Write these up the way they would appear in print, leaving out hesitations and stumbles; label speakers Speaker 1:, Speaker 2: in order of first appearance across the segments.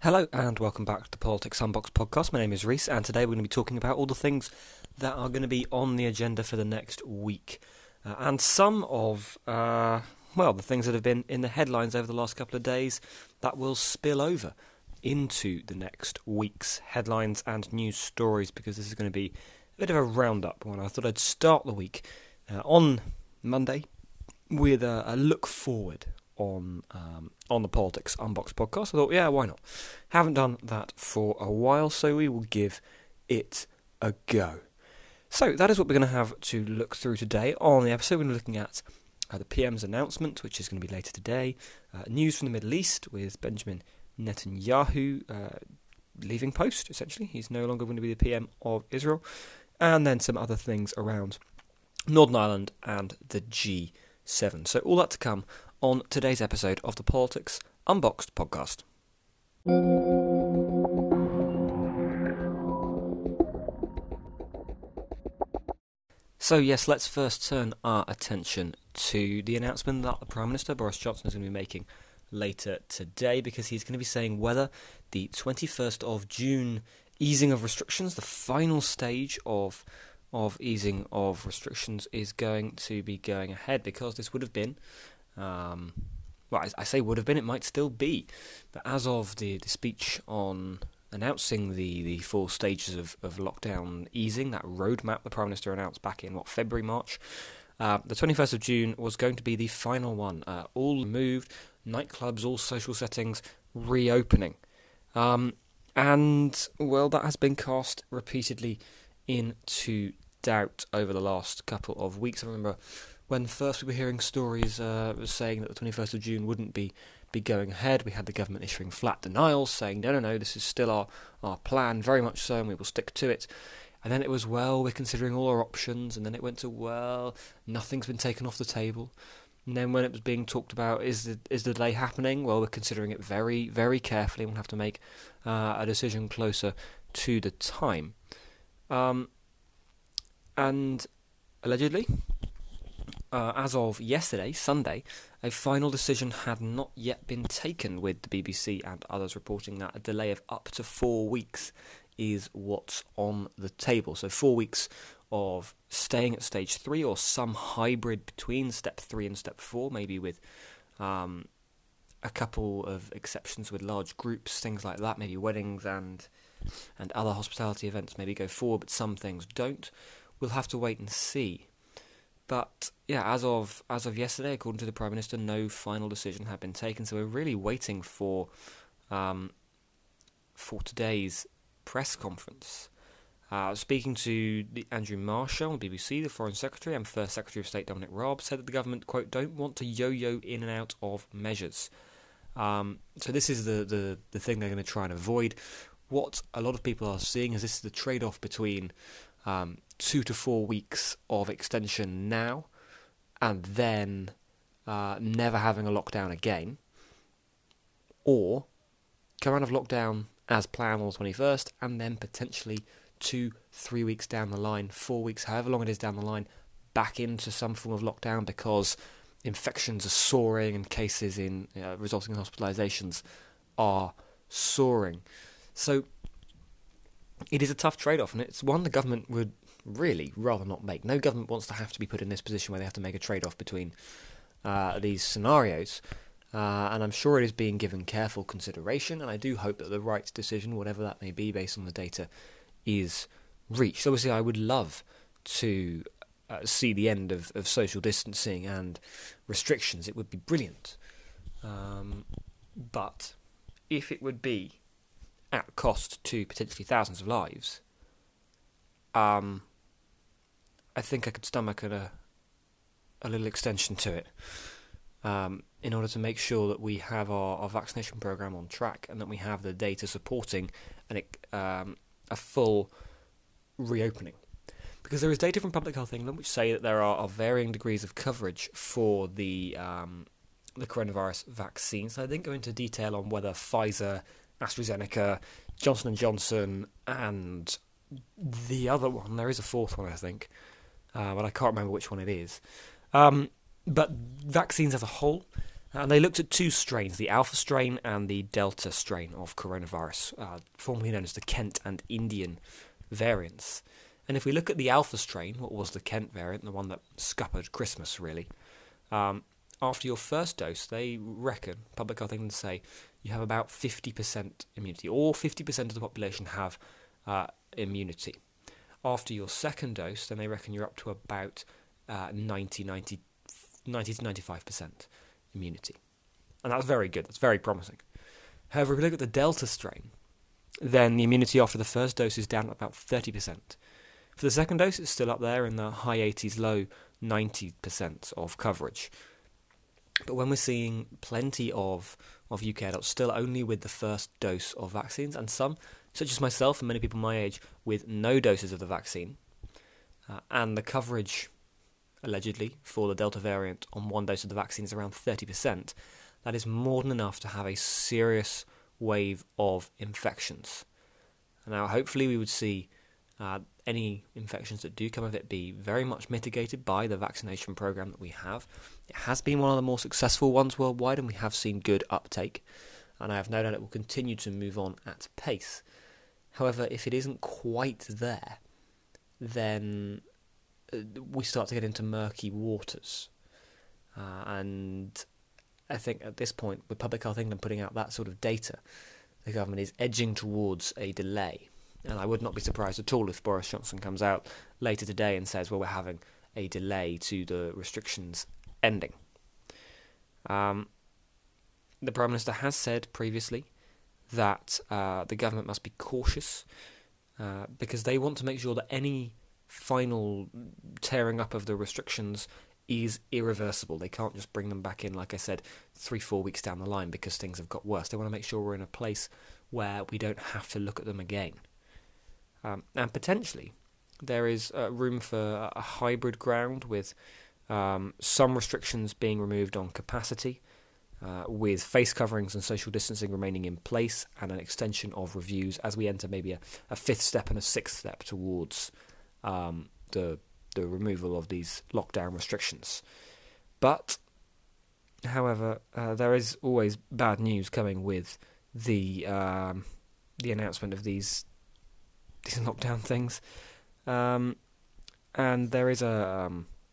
Speaker 1: Hello and welcome back to the Politics Unboxed podcast. My name is Reese and today we're going to be talking about all the things that are going to be on the agenda for the next week. And some of, the things that have been in the headlines over the last couple of days that will spill over into the next week's headlines and news stories, because this is going to be a bit of a roundup one. I thought I'd start the week on Monday with a look forward on the Politics Unboxed podcast. I thought, yeah, why not? Haven't done that for a while, so we will give it a go. So that is what we're going to have to look through today on the episode. We're looking at the PM's announcement, which is going to be later today, news from the Middle East with Benjamin Netanyahu leaving post, essentially. He's no longer going to be the PM of Israel, and then some other things around Northern Ireland and the G7. So all that to come on today's episode of the Politics Unboxed podcast. So yes, let's first turn our attention to the announcement that the Prime Minister, Boris Johnson, is going to be making later today, because he's going to be saying whether the 21st of June easing of restrictions, the final stage of easing of restrictions, is going to be going ahead, because this would have been I say would have been, it might still be, but as of the speech on announcing the full stages of lockdown easing, that roadmap the Prime Minister announced back in, February, March, the 21st of June was going to be the final one. All moved, nightclubs, all social settings, reopening. And, that has been cast repeatedly into doubt over the last couple of weeks. I remember when first we were hearing stories saying that the 21st of June wouldn't be going ahead, we had the government issuing flat denials, saying, no, this is still our plan, very much so, and we will stick to it. And then it was, we're considering all our options, and then it went to, nothing's been taken off the table. And then when it was being talked about, is the delay happening? Well, we're considering it very, very carefully, and we'll have to make a decision closer to the time. And allegedly, as of yesterday, Sunday, a final decision had not yet been taken, with the BBC and others reporting that a delay of up to 4 weeks is what's on the table. So 4 weeks of staying at stage 3, or some hybrid between step 3 and step 4, maybe with a couple of exceptions with large groups, things like that. Maybe weddings and other hospitality events maybe go forward, but some things don't. We'll have to wait and see. But yeah, as of yesterday, according to the Prime Minister, no final decision had been taken. So we're really waiting for today's press conference. Speaking to Andrew Marshall on BBC, the Foreign Secretary, and First Secretary of State Dominic Raab said that the government, quote, don't want to yo-yo in and out of measures. So this is the thing they're going to try and avoid. What a lot of people are seeing is this is the trade-off between 2 to 4 weeks of extension now, and then never having a lockdown again, or come out of lockdown as planned on the 21st, and then potentially 2-3 weeks down the line, 4 weeks, however long it is down the line, back into some form of lockdown because infections are soaring and cases resulting in hospitalizations are soaring. So it is a tough trade-off, and it's one the government would really rather not make. No government wants to have to be put in this position where they have to make a trade-off between these scenarios, and I'm sure it is being given careful consideration, and I do hope that the right decision, whatever that may be based on the data, is reached. Obviously, I would love to see the end of social distancing and restrictions. It would be brilliant. But if it would be at cost to potentially thousands of lives, I think I could stomach a little extension to it, in order to make sure that we have our vaccination program on track, and that we have the data supporting a full reopening. Because there is data from Public Health England which say that there are varying degrees of coverage for the coronavirus vaccines. So I didn't go into detail on whether Pfizer, AstraZeneca, Johnson & Johnson, and the other one, there is a fourth one I think, but I can't remember which one it is. But vaccines as a whole And they looked at two strains, the Alpha strain and the Delta strain of coronavirus, formerly known as the Kent and Indian variants. And if we look at the Alpha strain, what was the Kent variant, the one that scuppered Christmas really, after your first dose, they reckon, Public Health England say, you have about 50% immunity, or 50% of the population have immunity. After your second dose, then they reckon you're up to about 90 to 95% immunity. And that's very good, that's very promising. However, if we look at the Delta strain, then the immunity after the first dose is down at about 30%. For the second dose, it's still up there in the high 80s, low 90% of coverage. But when we're seeing plenty of UK adults still only with the first dose of vaccines, and some, such as myself and many people my age, with no doses of the vaccine, and the coverage, allegedly, for the Delta variant on one dose of the vaccine is around 30%, that is more than enough to have a serious wave of infections. Now, hopefully we would see any infections that do come of it be very much mitigated by the vaccination program that we have. It has been one of the more successful ones worldwide, and we have seen good uptake, and I have no doubt it will continue to move on at pace. However, if it isn't quite there, then we start to get into murky waters. And I think at this point, with Public Health England putting out that sort of data, the government is edging towards a delay. And I would not be surprised at all if Boris Johnson comes out later today and says, well, we're having a delay to the restrictions ending. The Prime Minister has said previously that the government must be cautious because they want to make sure that any final tearing up of the restrictions is irreversible. They can't just bring them back in, like I said, 3-4 weeks down the line because things have got worse. They want to make sure we're in a place where we don't have to look at them again. And potentially, there is room for a hybrid ground with some restrictions being removed on capacity, with face coverings and social distancing remaining in place, and an extension of reviews as we enter maybe a fifth step and a sixth step towards the removal of these lockdown restrictions. But, however, there is always bad news coming with the announcement of these lockdown things, and there is a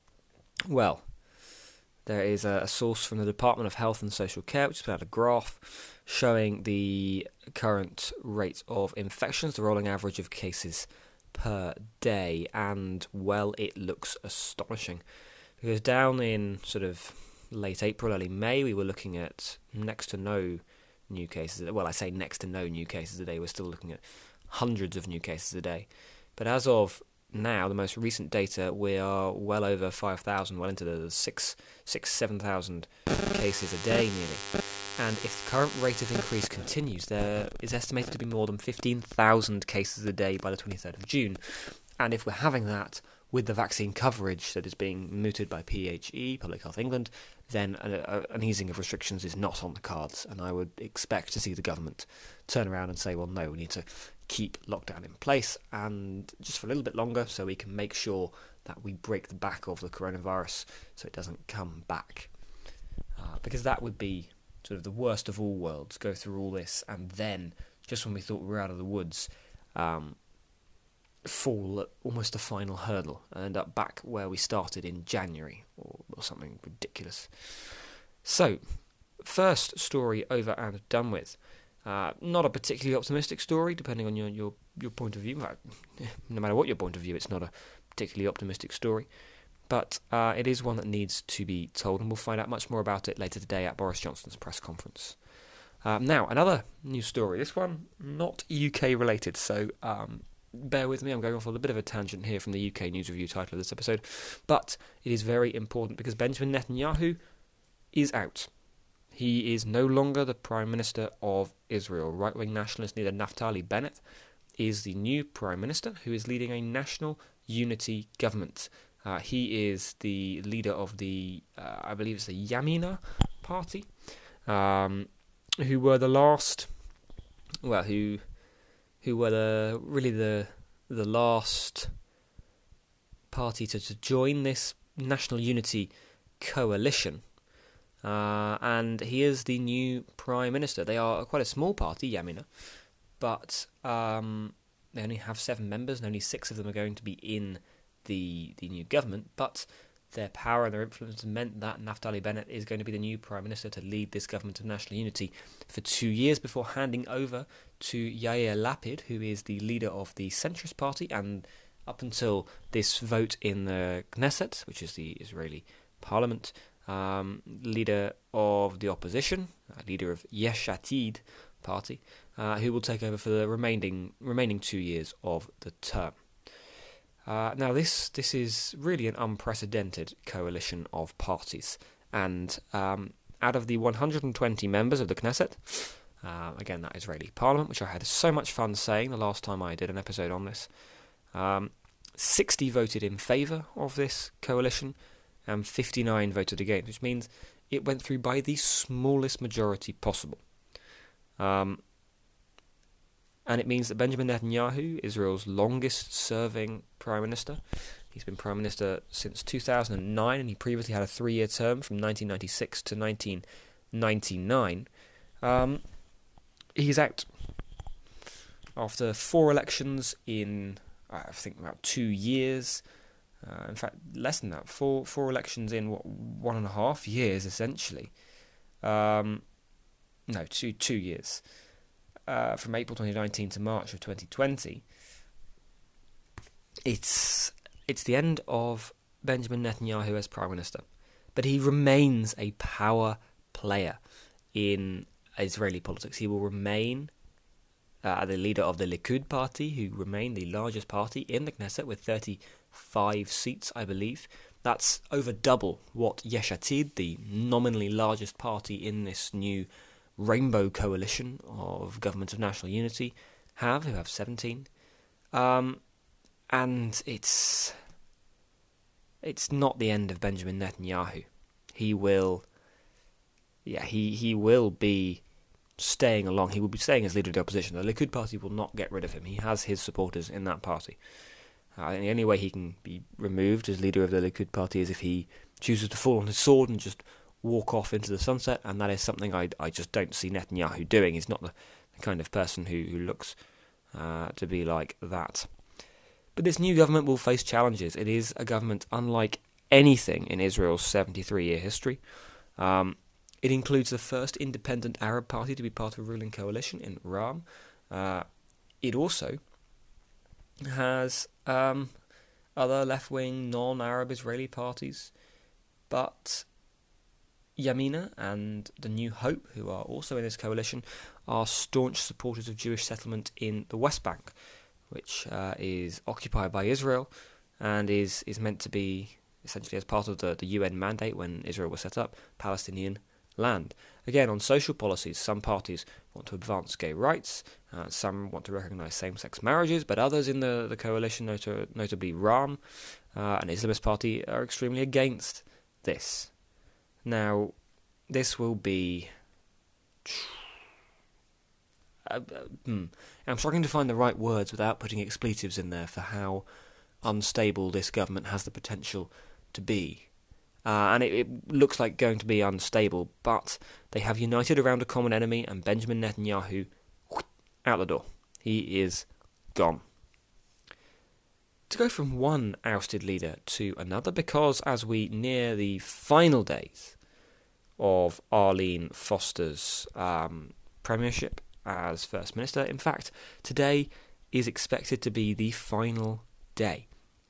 Speaker 1: source from the Department of Health and Social Care which has put out a graph showing the current rate of infections, the rolling average of cases per day, and well, it looks astonishing because down in sort of late April, early May, we were looking at next to no new cases. Well, I say next to no new cases a day. We're still looking at hundreds of new cases a day. But as of now, the most recent data, we are well over 5,000, well into the 7,000 cases a day nearly. And if the current rate of increase continues, there is estimated to be more than 15,000 cases a day by the 23rd of June. And if we're having that with the vaccine coverage that is being mooted by PHE, Public Health England, then an easing of restrictions is not on the cards. And I would expect to see the government turn around and say, well, no, we need to keep lockdown in place and just for a little bit longer so we can make sure that we break the back of the coronavirus so it doesn't come back. Because that would be sort of the worst of all worlds, go through all this and then, just when we thought we were out of the woods, fall at almost the final hurdle and end up back where we started in January or something ridiculous. So, first story over and done with. Not a particularly optimistic story, depending on your point of view. In fact, no matter what your point of view, it's not a particularly optimistic story. But it is one that needs to be told, and we'll find out much more about it later today at Boris Johnson's press conference. Now, another news story. This one, not UK related, so bear with me. I'm going off on a bit of a tangent here from the UK News Review title of this episode. But it is very important because Benjamin Netanyahu is out. He is no longer the Prime Minister of Israel. Right-wing nationalist leader Naftali Bennett is the new Prime Minister who is leading a national unity government. He is the leader of the, I believe it's the Yamina party, who were the last, well, who were the last party to join this national unity coalition. and he is the new Prime Minister. They are quite a small party, Yamina, but they only have 7 members, and only 6 of them are going to be in the new government, but their power and their influence meant that Naftali Bennett is going to be the new Prime Minister to lead this government of national unity for 2 years before handing over to Yair Lapid, who is the leader of the centrist party, and up until this vote in the Knesset, which is the Israeli parliament, leader of the opposition, leader of Yesh Atid party, who will take over for the remaining 2 years of the term. Now, this is really an unprecedented coalition of parties, and out of the 120 members of the Knesset, again, that Israeli parliament, which I had so much fun saying the last time I did an episode on this, 60 voted in favour of this coalition, and 59 voted against, which means it went through by the smallest majority possible. And it means that Benjamin Netanyahu, Israel's longest-serving Prime Minister, he's been Prime Minister since 2009, and he previously had a 3-year term from 1996 to 1999. He's out after 4 elections in, I think, about 2 years. In fact, less than that. Four elections in 1.5 years, essentially. No, 2 years. From April 2019 to March of 2020. It's the end of Benjamin Netanyahu as Prime Minister, but he remains a power player in Israeli politics. He will remain the leader of the Likud party, who remain the largest party in the Knesset with 35 seats, I believe. That's over double what Yesh Atid, the nominally largest party in this new rainbow coalition of governments of national unity, who have 17. And it's not the end of Benjamin Netanyahu. He will be staying along. He will be staying as leader of the opposition. The Likud party will not get rid of him. He has his supporters in that party. And the only way he can be removed as leader of the Likud party is if he chooses to fall on his sword and just walk off into the sunset, and that is something I just don't see Netanyahu doing. He's not the kind of person who looks to be like that. But this new government will face challenges. It is a government unlike anything in Israel's 73-year history. It includes the first independent Arab party to be part of a ruling coalition in Ram. It also has other left-wing, non-Arab Israeli parties, but Yamina and the New Hope, who are also in this coalition, are staunch supporters of Jewish settlement in the West Bank, which is occupied by Israel and is meant to be, essentially as part of the UN mandate when Israel was set up, Palestinian land. Again, on social policies, some parties want to advance gay rights, some want to recognise same-sex marriages, but others in the coalition, notably Ram, an Islamist party, are extremely against this. Now, this will be... I'm struggling to find the right words without putting expletives in there for how unstable this government has the potential to be. And it looks like going to be unstable, but they have united around a common enemy, and Benjamin Netanyahu, out the door. He is gone. To go from one ousted leader to another, because as we near the final days of Arlene Foster's premiership as First Minister, in fact, today is expected to be the final day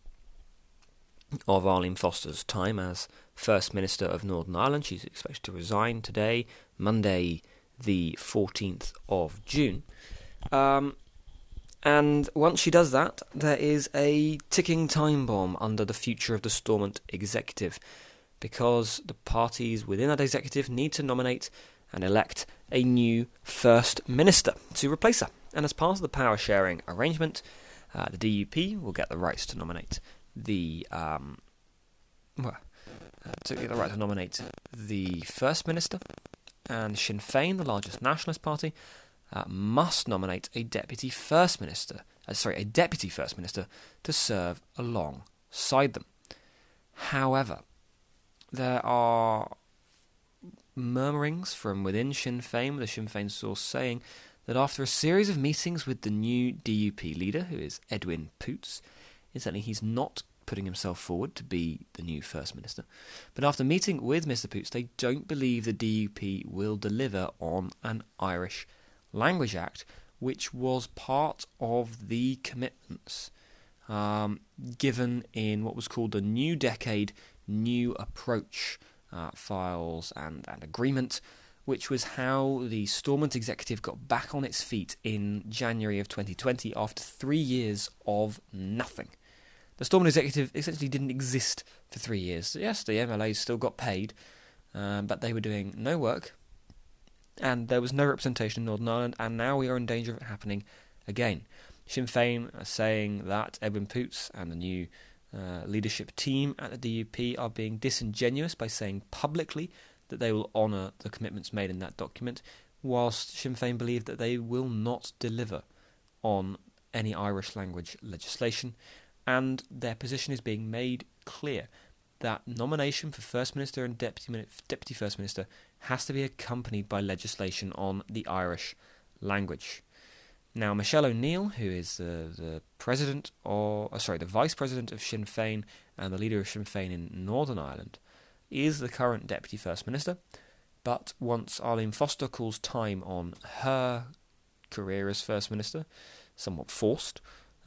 Speaker 1: of Arlene Foster's time as First Minister of Northern Ireland. She's expected to resign today, Monday the 14th of June. And once she does that, there is a ticking time bomb under the future of the Stormont executive, because the parties within that executive need to nominate and elect a new First Minister to replace her. And as part of the power sharing arrangement, the DUP will get the rights to nominate the First Minister, and Sinn Féin, the largest nationalist party, must nominate a deputy First Minister to serve alongside them. However, there are murmurings from within Sinn Féin, with a Sinn Féin source saying that after a series of meetings with the new DUP leader, who is Edwin Poots, incidentally he's not putting himself forward to be the new First Minister, but after meeting with Mr Poots, they don't believe the DUP will deliver on an Irish Language Act, which was part of the commitments given in what was called the New Decade, New Approach files and agreement, which was how the Stormont executive got back on its feet in January of 2020 after 3 years of nothing. The Stormont executive essentially didn't exist for 3 years. Yes, the MLAs still got paid, but they were doing no work, and there was no representation in Northern Ireland, and now we are in danger of it happening again. Sinn Féin are saying that Edwin Poots and the new leadership team at the DUP are being disingenuous by saying publicly that they will honour the commitments made in that document, whilst Sinn Féin believe that they will not deliver on any Irish language legislation, and their position is being made clear that nomination for First Minister and Deputy First Minister has to be accompanied by legislation on the Irish language. Now, Michelle O'Neill, who is the Vice President of Sinn Féin and the leader of Sinn Féin in Northern Ireland, is the current Deputy First Minister, but once Arlene Foster calls time on her career as First Minister, somewhat forced,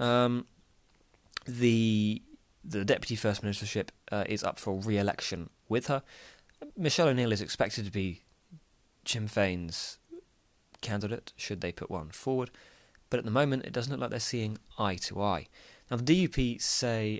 Speaker 1: the Deputy First Ministership is up for re-election with her. Michelle O'Neill is expected to be Sinn Féin's candidate, should they put one forward, but at the moment it doesn't look like they're seeing eye to eye. Now, the DUP say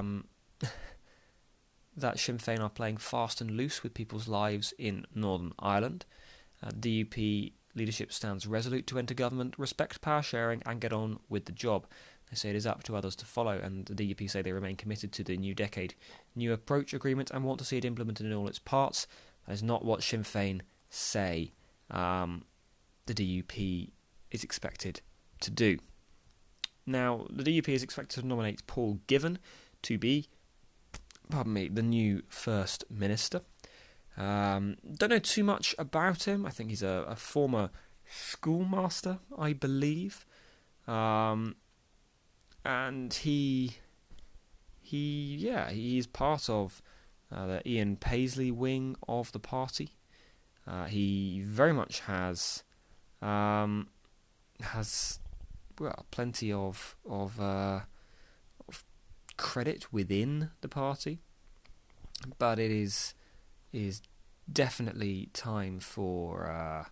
Speaker 1: that Sinn Féin are playing fast and loose with people's lives in Northern Ireland. DUP leadership stands resolute to enter government, respect power sharing and get on with the job. They say it is up to others to follow, and the DUP say they remain committed to the New Decade, New Approach agreement and want to see it implemented in all its parts. That is not what Sinn Féin say the DUP is expected to do. Now, the DUP is expected to nominate Paul Givan to be the new First Minister. Don't know too much about him. I think he's a former schoolmaster, I believe. And he's part of the Ian Paisley wing of the party. He very much has plenty of credit within the party, but it is definitely time for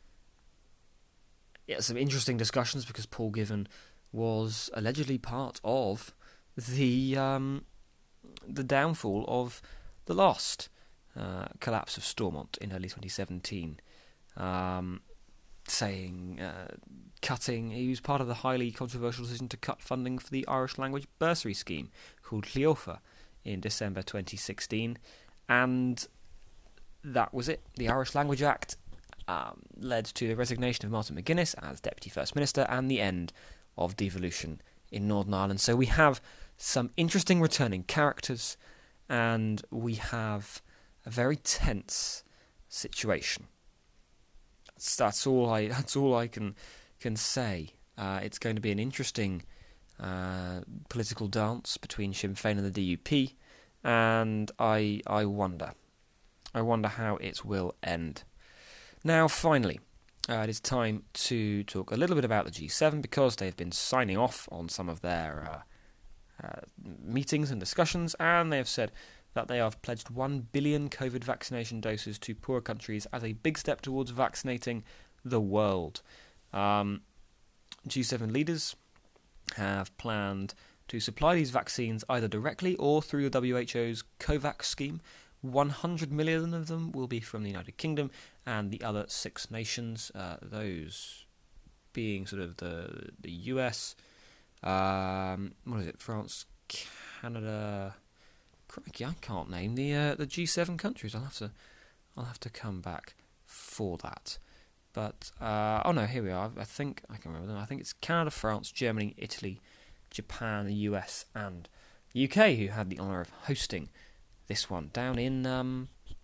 Speaker 1: some interesting discussions, because Paul Givan was allegedly part of the downfall of the last collapse of Stormont in early 2017. He was part of the highly controversial decision to cut funding for the Irish language bursary scheme called Cleofa in December 2016, and that was it. The Irish Language Act led to the resignation of Martin McGuinness as Deputy First Minister and the end of devolution in Northern Ireland. So we have some interesting returning characters, and we have a very tense situation. That's all I can say. It's going to be an interesting political dance between Sinn Féin and the DUP, and I wonder how it will end. Now, finally, it is time to talk a little bit about the G7, because they've been signing off on some of their meetings and discussions, and they have said that they have pledged 1 billion COVID vaccination doses to poorer countries as a big step towards vaccinating the world. G7 leaders have planned to supply these vaccines either directly or through the WHO's COVAX scheme. 100 million of them will be from the United Kingdom, and the other 6 nations, those being sort of the US, France, Canada. Crikey, I can't name the G7 countries. I'll have to come back for that. But here we are. I think I can remember them. I think it's Canada, France, Germany, Italy, Japan, the US, and the UK who had the honour of hosting this one down in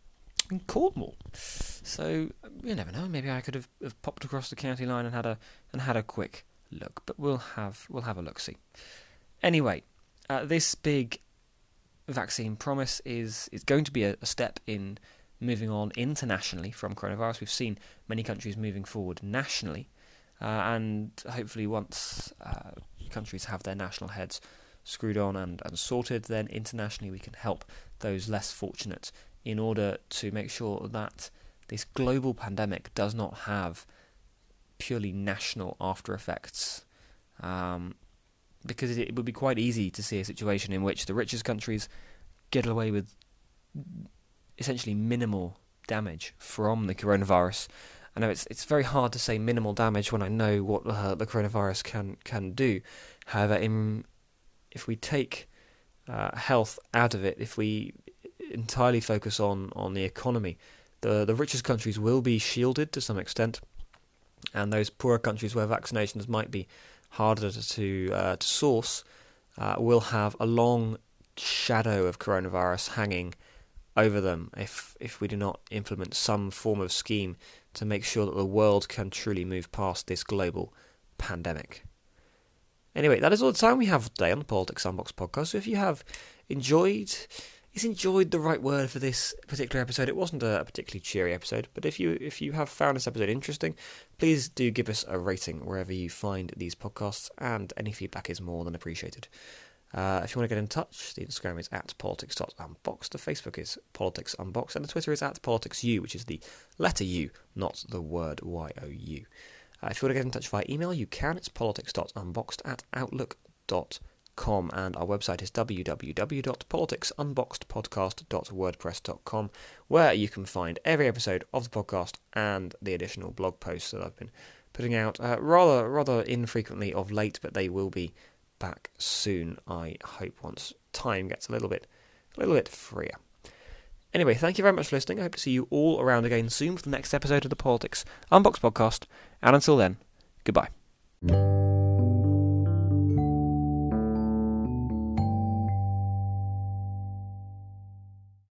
Speaker 1: in Cornwall. So you never know. Maybe I could have popped across the county line and had a quick look. But we'll have a look see. Anyway, this big vaccine promise is going to be a step in moving on internationally from coronavirus. We've seen many countries moving forward nationally, and hopefully once countries have their national heads screwed on and sorted, then internationally we can help those less fortunate in order to make sure that this global pandemic does not have purely national after effects. Because it would be quite easy to see a situation in which the richest countries get away with essentially minimal damage from the coronavirus. I know it's very hard to say minimal damage when I know what the coronavirus can do. However, if we take health out of it, if we entirely focus on the economy, the richest countries will be shielded to some extent, and those poorer countries where vaccinations might be harder to source will have a long shadow of coronavirus hanging over them if we do not implement some form of scheme to make sure that the world can truly move past this global pandemic. Anyway, that is all the time we have today on the Politics Unboxed podcast. So if you have enjoyed... Is enjoyed the right word for this particular episode? It wasn't a particularly cheery episode, but if you have found this episode interesting, please do give us a rating wherever you find these podcasts, and any feedback is more than appreciated. If you want to get in touch, the Instagram is @politics.unboxed, the Facebook is Politics Unboxed, and the Twitter is @PoliticsU, which is the letter U, not the word YOU. If you want to get in touch via email, you can. It's politics.unboxed@outlook.com, and our website is www.politicsunboxedpodcast.wordpress.com, where you can find every episode of the podcast and the additional blog posts that I've been putting out rather infrequently of late, but they will be back soon, I hope, once time gets a little bit freer. Anyway, thank you very much for listening. I hope to see you all around again soon for the next episode of the Politics Unboxed podcast, and until then, goodbye.